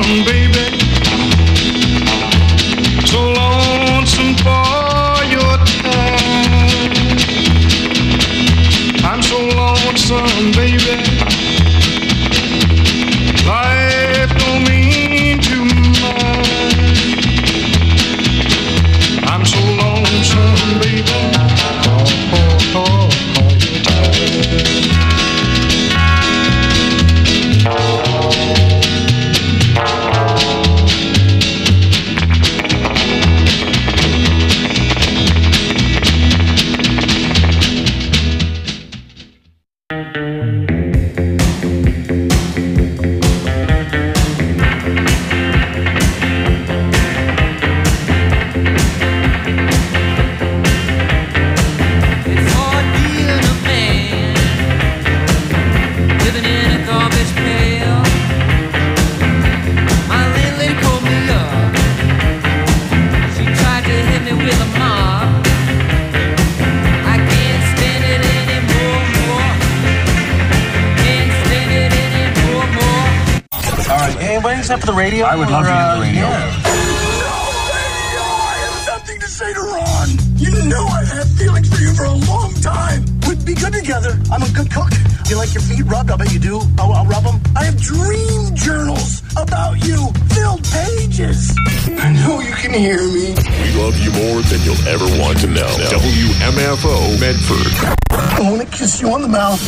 lonesome, baby. So lonesome for your time. I'm so lonesome, baby. Life don't mean too much. I'm so lonesome, baby. Except for the radio? I would love to hear the radio. Yeah. I have something to say to Ron. You know I've had feelings for you for a long time. We'd be good together. I'm a good cook. You like your feet rubbed? I bet you do. I'll rub them. I have dream journals about you. Filled pages. I know you can hear me. We love you more than you'll ever want to know. WMFO Medford. I want to kiss you on the mouth.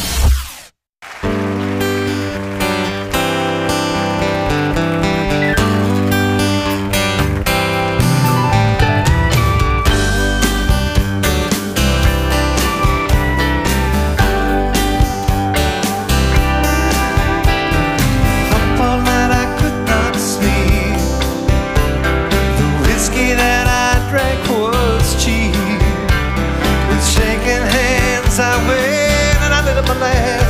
I went and I lit up my lamp.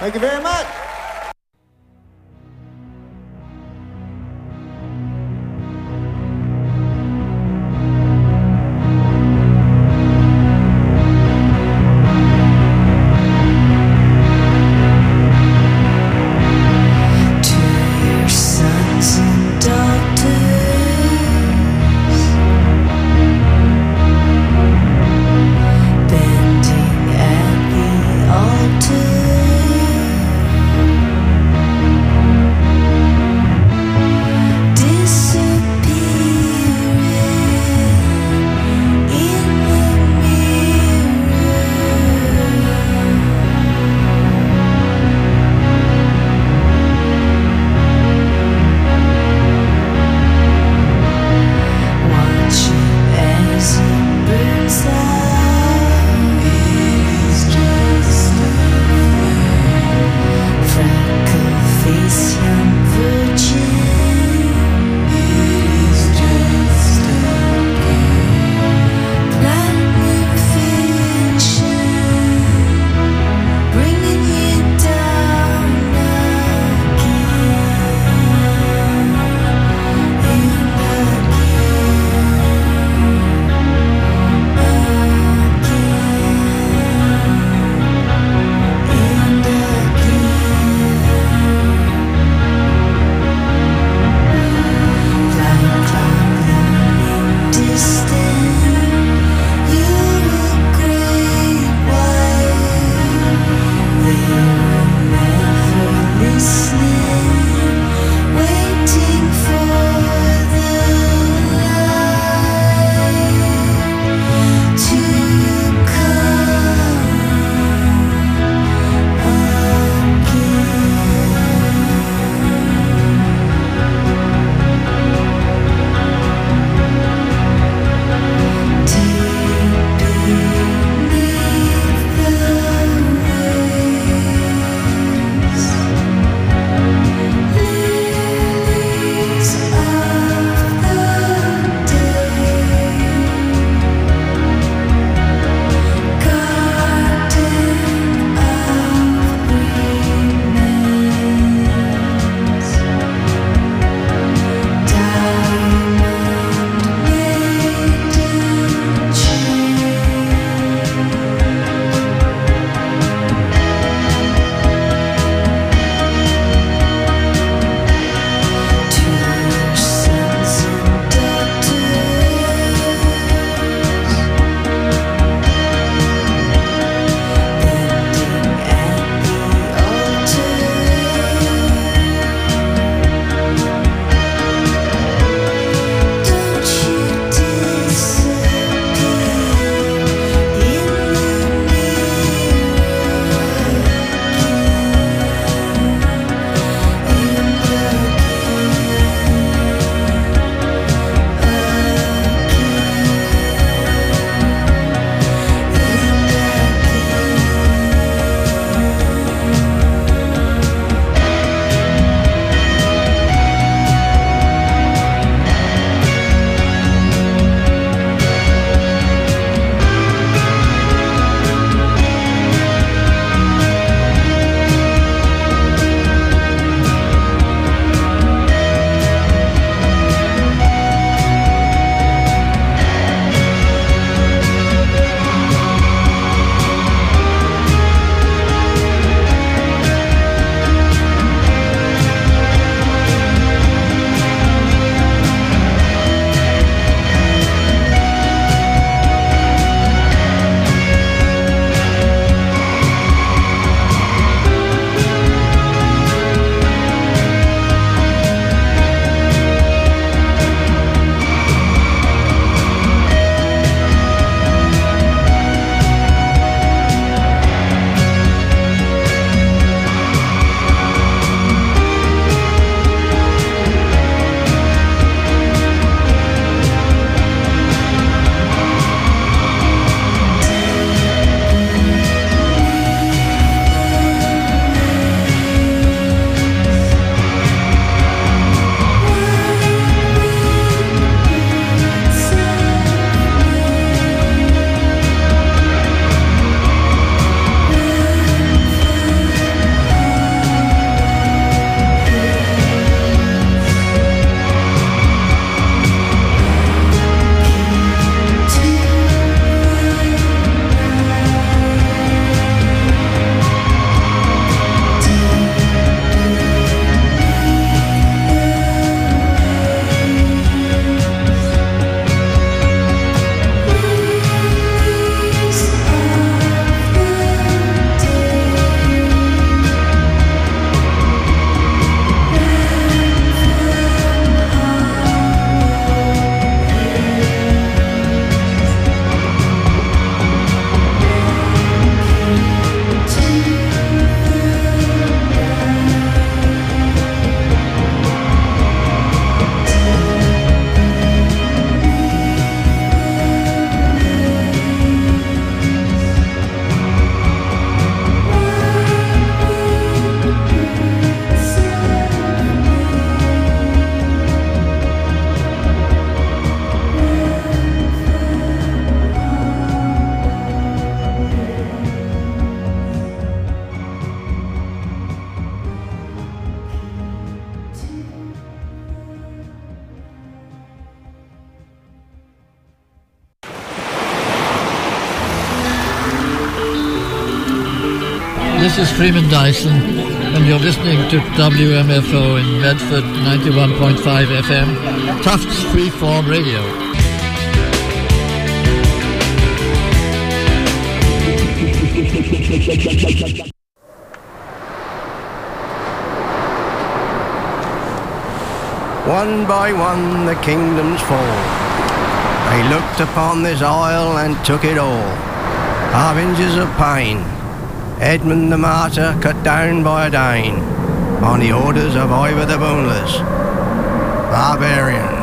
Thank you very much. Bending at the altar. This is Freeman Dyson, and you're listening to WMFO in Medford, 91.5 FM, Tufts Freeform Radio. One by one the kingdoms fall. They looked upon this isle and took it all. Harbingers of pain. Edmund the Martyr cut down by a Dane on the orders of Ivor the Boneless. Barbarian.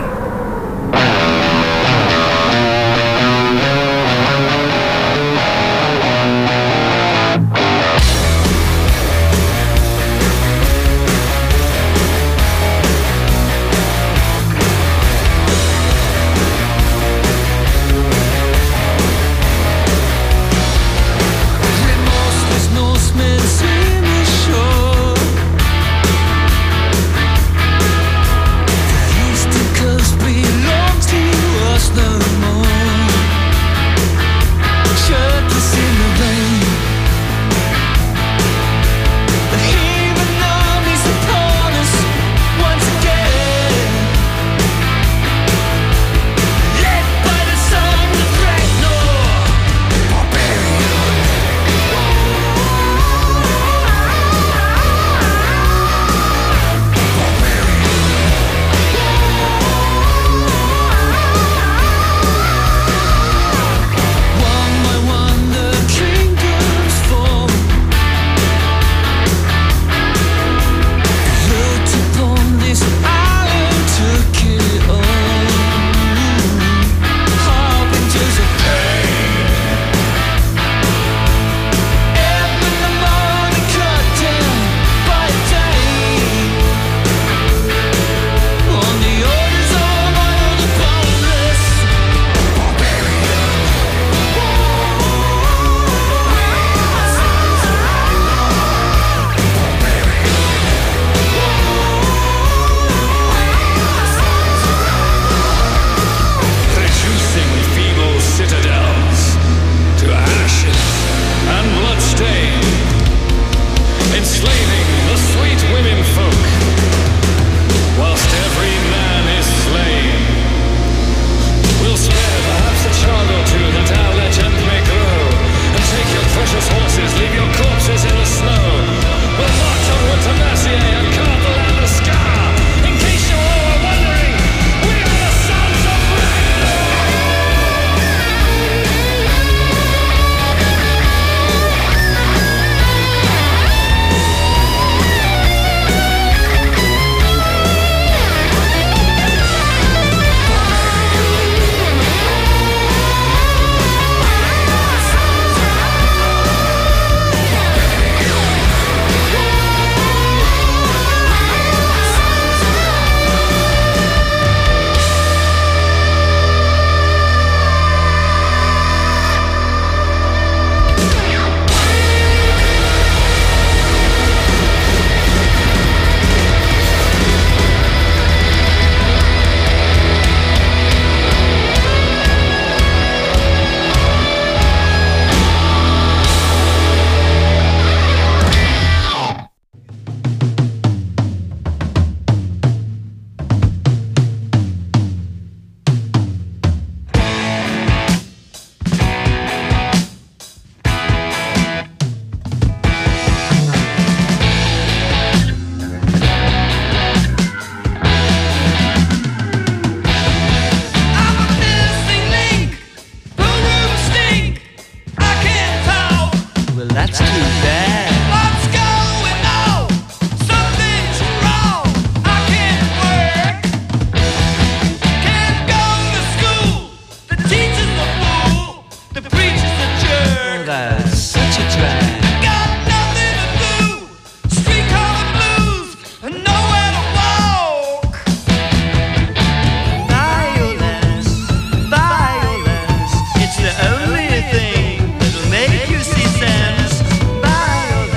It's the only thing that'll make you see sense. Violence.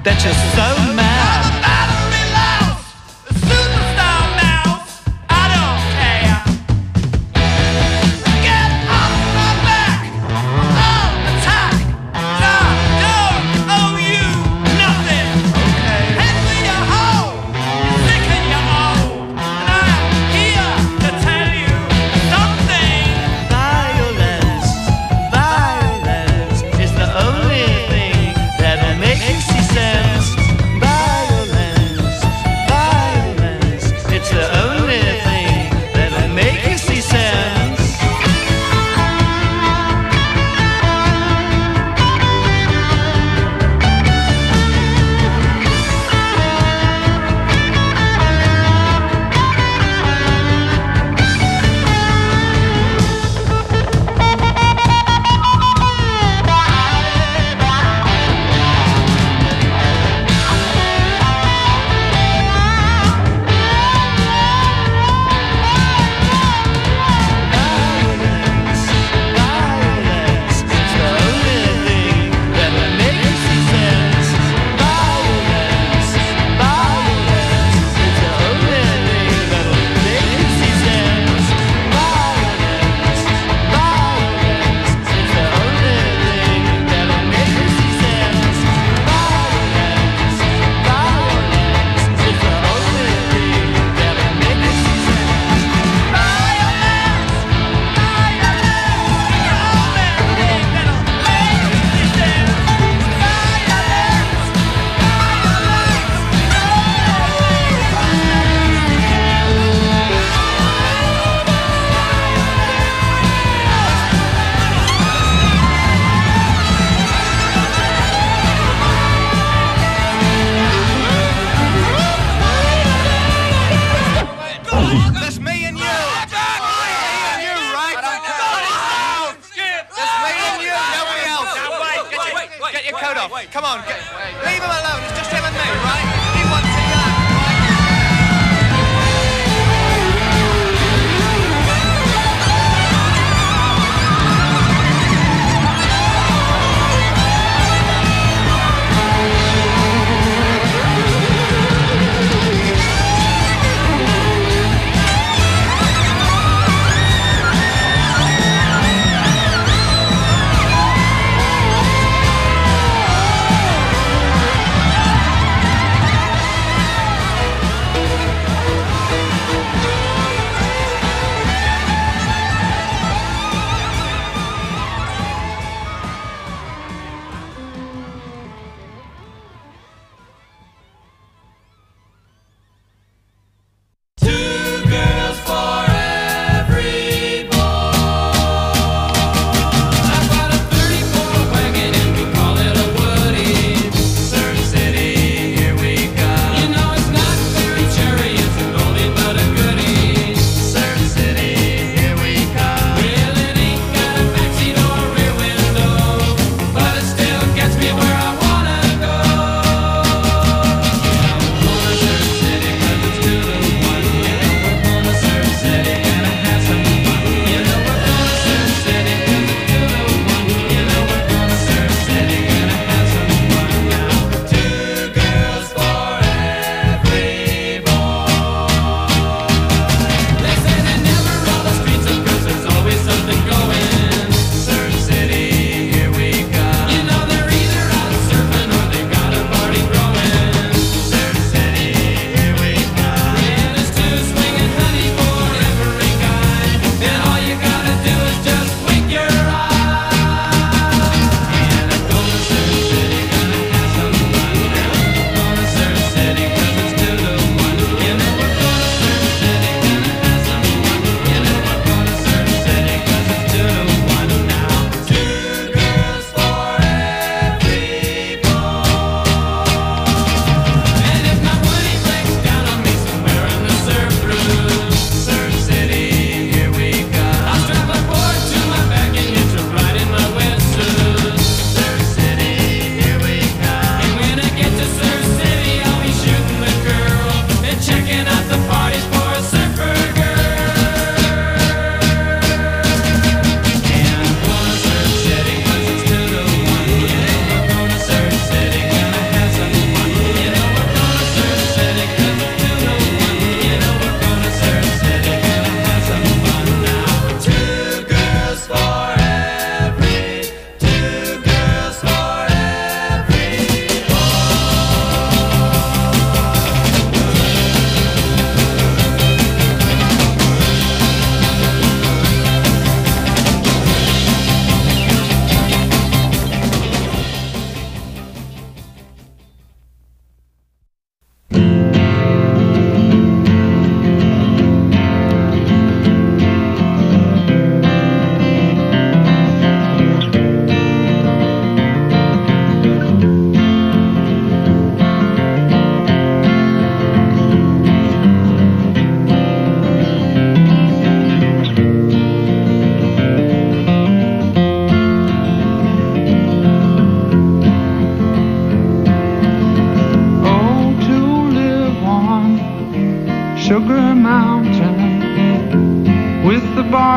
that you're so mad. Battery lost, the superstar mouse, I don't care. Get off my back, I'll attack. I don't owe you nothing. Okay. Head for your hole, you're sick and you're old, and I'm here to tell you something. Violence, violence is the only thing that'll make you see sense. Violence, violence, it's the only thing that'll make you see sense. Violence, it's the only thing that'll make you see sense. Violence, violence, it's the only thing that'll make you see sense. Violence, violence, it's the only thing that'll make you see sense. Violence, violence, it's the only thing that'll make you see sense. That's me and you. That's me and you, right? That's me and you. Nobody else. Wait. Get your coat off. Come on. Leave him alone. It's just him and me, right? He wants to go.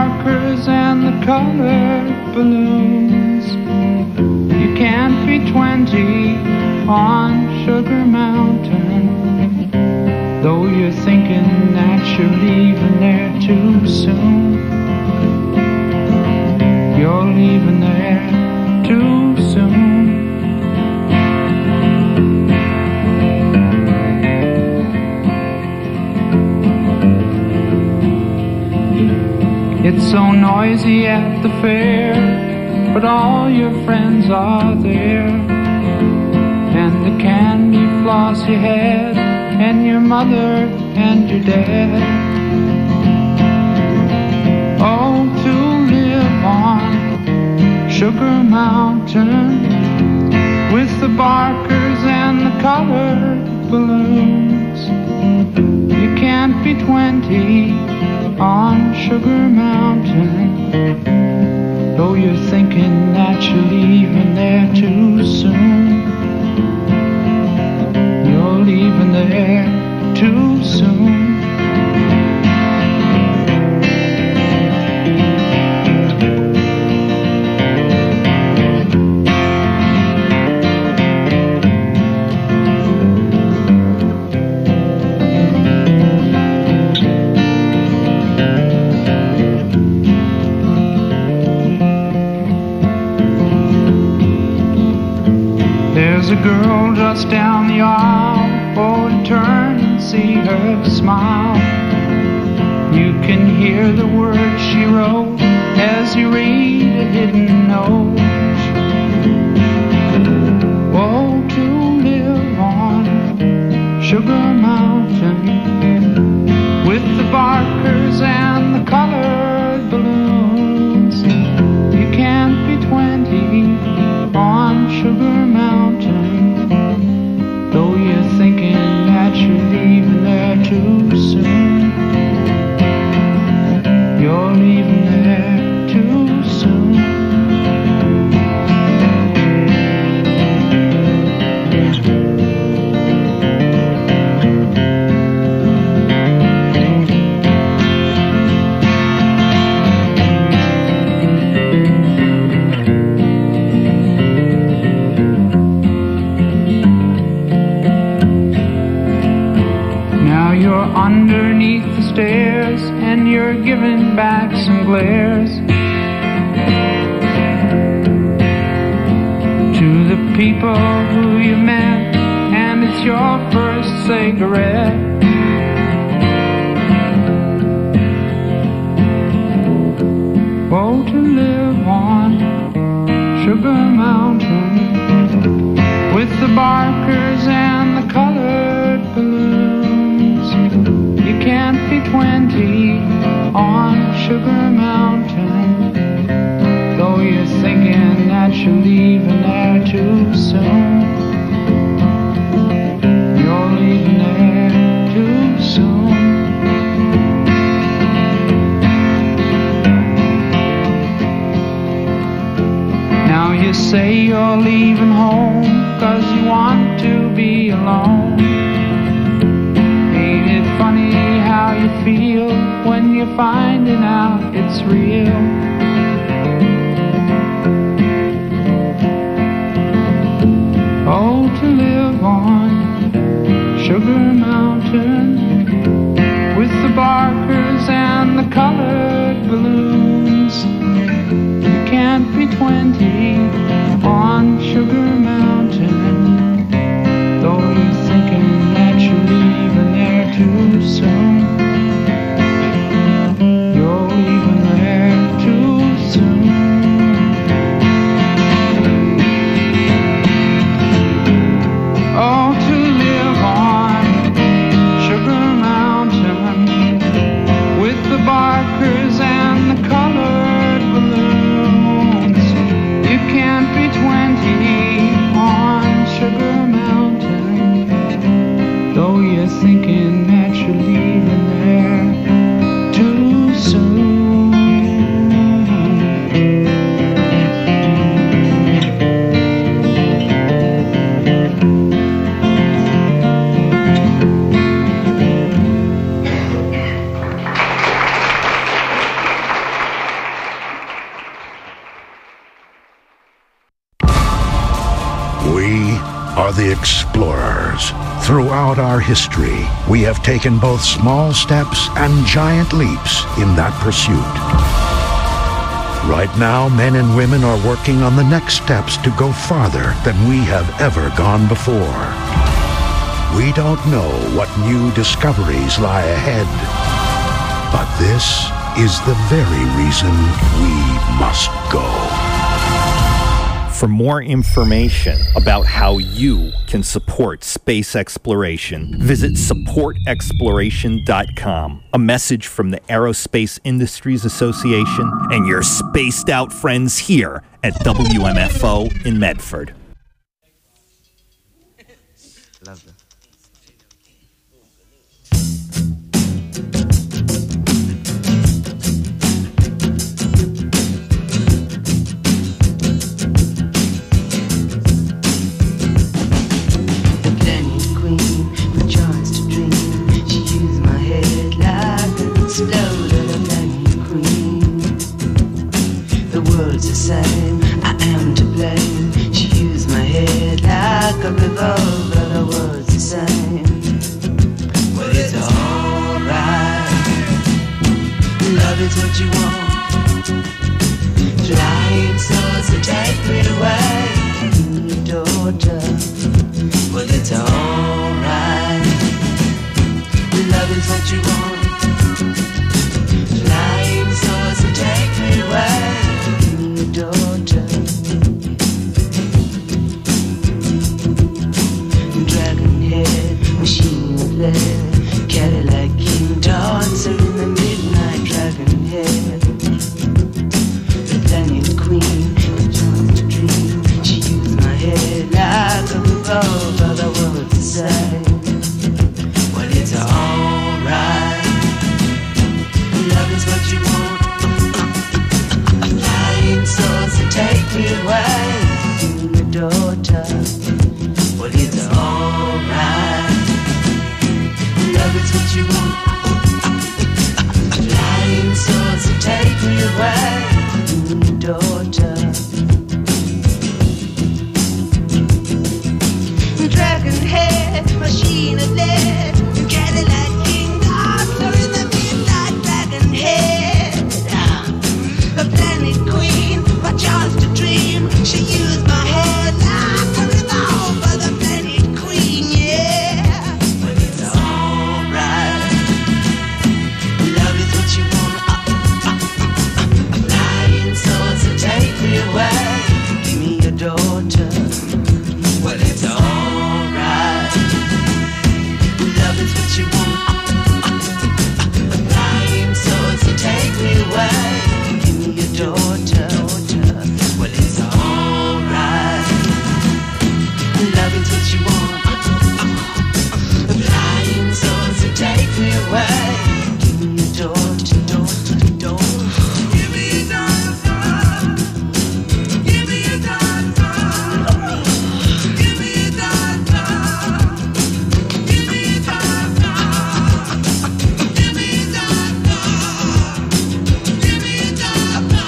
barkers and the colored balloons. You can't be 20 on Sugar Mountain, though you're thinking that you're leaving there too soon. You're leaving there too soon. It's so noisy at the fair, but all your friends are there. And the candy floss you had, and your mother and your dad. Oh, to live on Sugar Mountain with the barkers and the colored balloons. You can't be 20 on Sugar Mountain, though you're thinking that you're leaving there too soon. You're leaving there too soon. There's a girl just down the aisle, oh, to turn and see her smile. You can hear the words she wrote as you read a hidden note. Oh, to live on Sugar Mountain with the barkers and the colored balloons. You can't be 20 on Sugar Mountain, though you're thinking that you're leaving there too soon. You're leaving there too soon. Underneath the stairs, and you're giving back some glares to the people who you met, and it's your first cigarette. Oh, to live on Sugar Mountain with the barkers and the colored balloons. You can't be 20 on Sugar Mountain, though you're thinking that you're leaving there too soon. You're leaving there too soon. Now you say you're leaving home 'cause you want to be alone. Ain't it funny how you feel when you're finding out it's real? Oh, to live on Sugar Mountain with the barkers and the colored balloons. You can't be 20 on Sugar Mountain, though you're thinking that you're leaving there too soon. You're leaving there too soon. Oh, to live on Sugar Mountain with the barkers and the colored balloons. You can't be 20 on Sugar Mountain, though you're thinking that you're leaving there too soon. explorers. Throughout our history, we have taken both small steps and giant leaps in that pursuit. Right now, men and women are working on the next steps to go farther than we have ever gone before. We don't know what new discoveries lie ahead, but this is the very reason we must go. For more information about how you can support space exploration, visit supportexploration.com. A message from the Aerospace Industries Association and your spaced out friends here at WMFO in Medford. Lovely. Same. I am to blame. She used my head like a revolver. The words the same. Well, it's alright. Love is what you want. Flying souls to take me away. Your daughter. Well, it's alright. Love is what you want. Flying souls to take me away. Daughter, dragon head, machine of lead, Cadillac king, dancer in the midnight. Dragon head, the planet queen, the chance to dream. She used my head like a revolver. The words the same. Well, it's alright. Love is what you want. Souls to take me away, your daughter. Well, it's alright. Love is what you want. Flying souls to take me away, your daughter. Dragon head, machine of lead, Cadillac king, dancer in the midnight. Dragon head, a planet queen. Chance to dream. She used my head like a revolver. The planet queen, yeah. But it's alright. Love is what you want. Flying souls to take me away. Give me your daughter. Well, it's alright. Love is what you want. Flying souls to take me away. Give me your daughter. Well, it's alright. Love is what you want. Flying souls to take me away. Give me your daughter, daughter, daughter. Give me your daughter. Give me your daughter. Give me your daughter. Give me your daughter. Give me your daughter. Give me your daughter.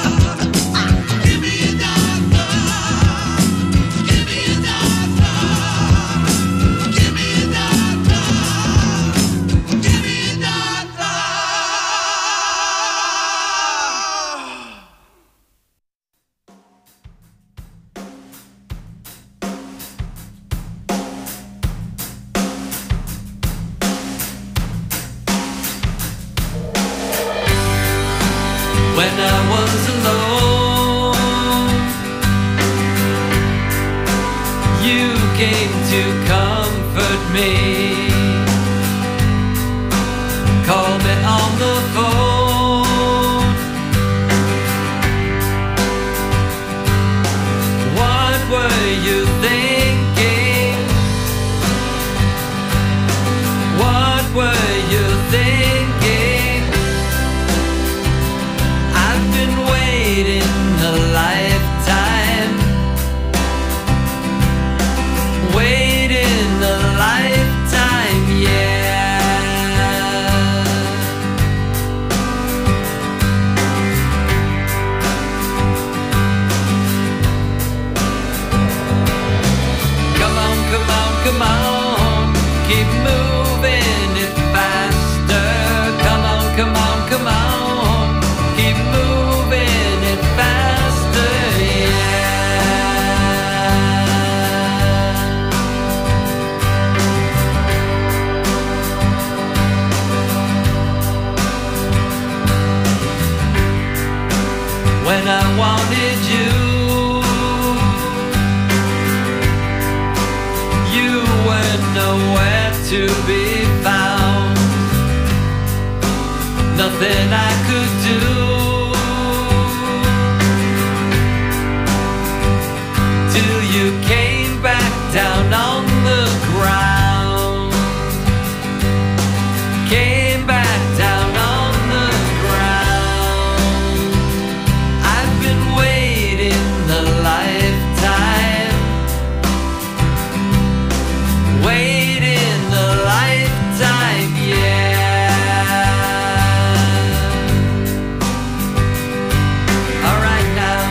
When I was alone, you came to comfort me. Call me on the phone. What were you thinking? What were you thinking? I've been waiting a lifetime, waiting a lifetime, yeah. come on, keep moving it faster. Come on, come on, come on, keep moving it faster, when I wanted you, you were nowhere to be found. Nothing I could do till you came back down on the ground. Came back down on the ground. I've been waiting a lifetime, waiting a lifetime, yeah. All right now,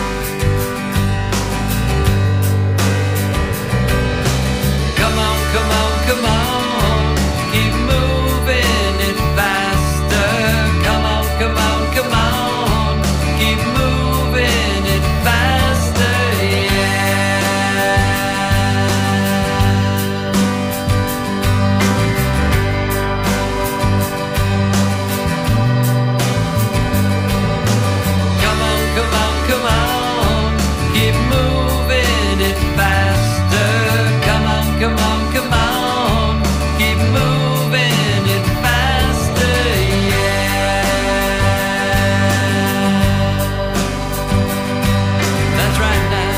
come on, come on, come on, keep moving it faster. Come on, come on, come on, keep moving it faster, yeah. Come on, come on, come on, keep moving it faster. Come on, come on, come on, keep moving it faster, yeah. That's right now.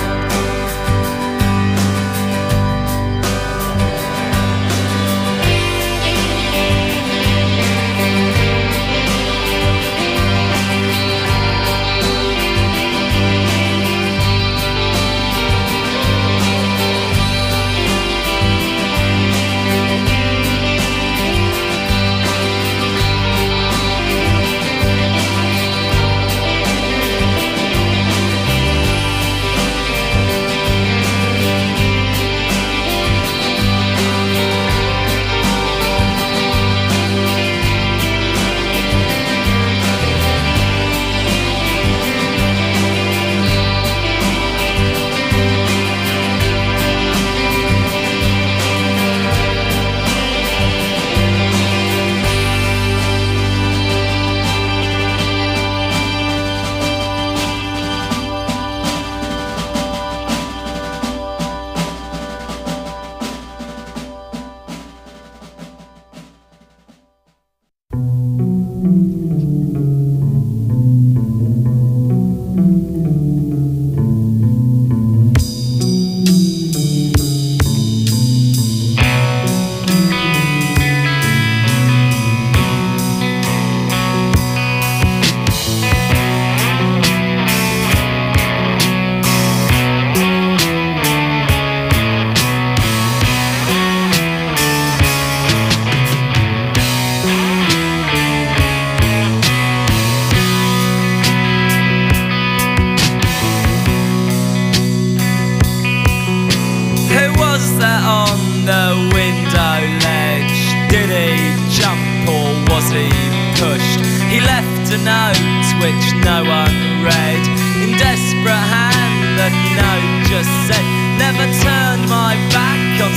Who was that on the window ledge? Did he jump or was he pushed? He left a note which no one read. In desperate hand the note just said, never turned my back on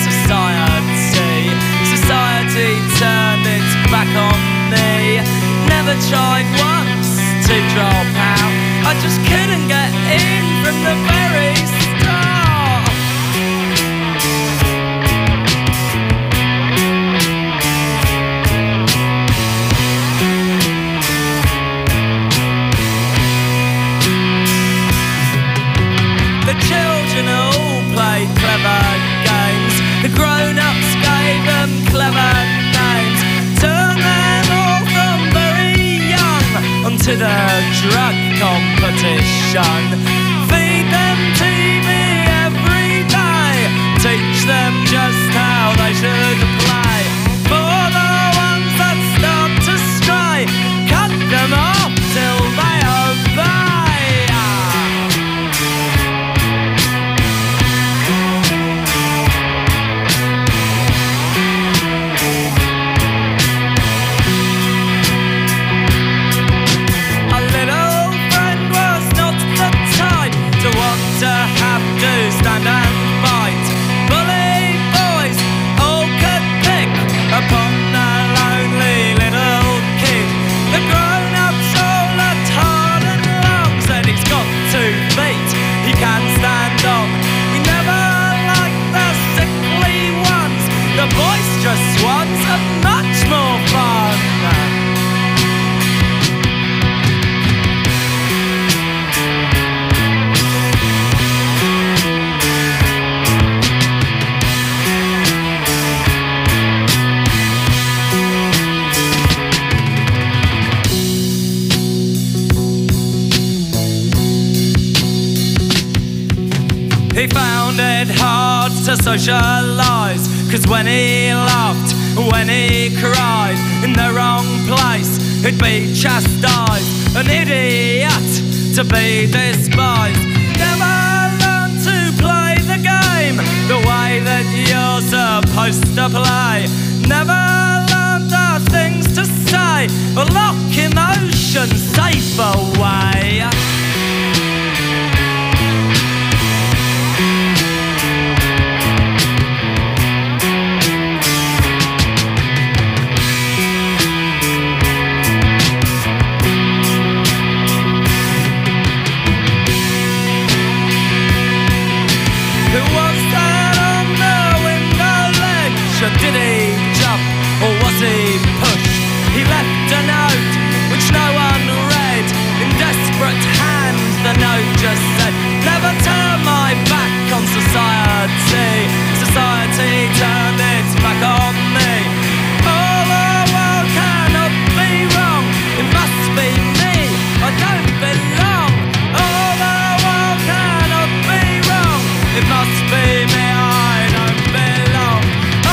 society. Society turned its back on me. Never tried once to drop out. I just couldn't get in from the very start. The children all played clever games. The grown-ups gave them clever names. Turned them all from very young onto the drug competition. Feed them TV every day. Teach them just how they should play. For the ones that start to stray, cut them off till they obey. it hard to socialise, 'cause when he laughed, when he cried, in the wrong place, he'd be chastised. An idiot to be despised. Never learned to play the game the way that you're supposed to play. Never learned the things to say or lock emotions safe away. Did he jump or was he pushed? He left a note which no one read. In desperate hands the note just said, never turn my back on society. Society turned its back on me. All the world cannot be wrong. It must be me. I don't belong. All the world cannot be wrong. It must be me. I don't belong.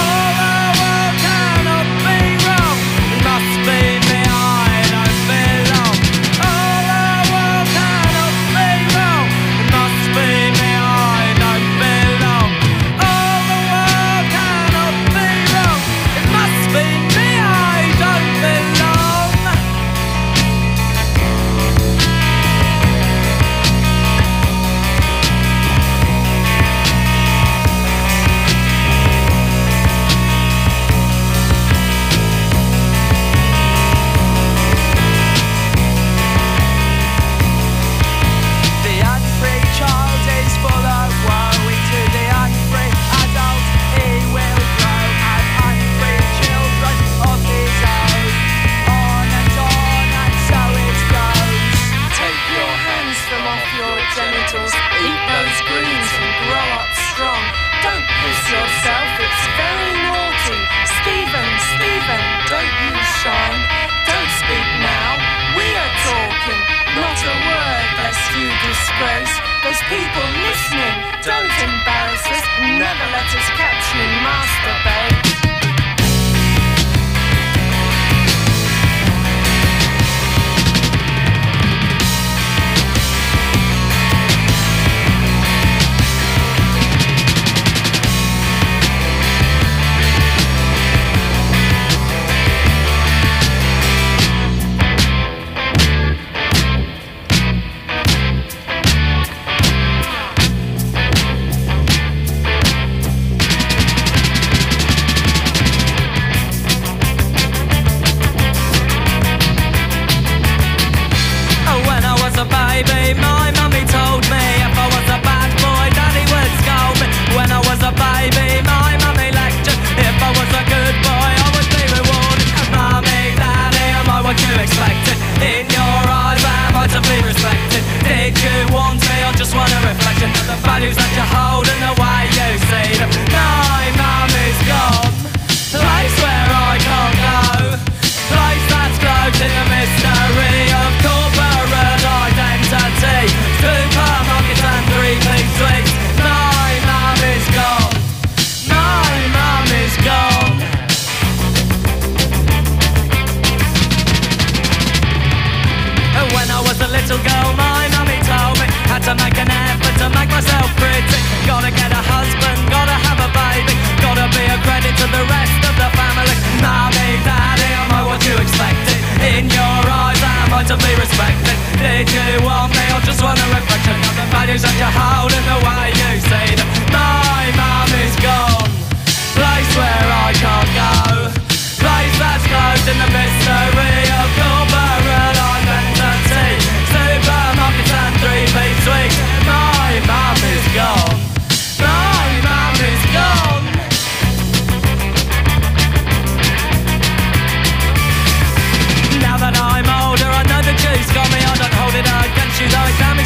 Those people listening, don't embarrass us. Never let us catch you masturbate.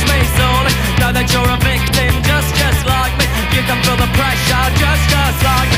You're a victim, just like me. You can feel the pressure, just like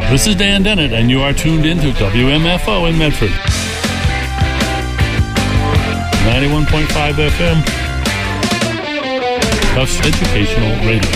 This is Dan Dennett, and you are tuned into WMFO in Medford. 91.5 FM. Tufts Educational Radio.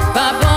Bye-bye.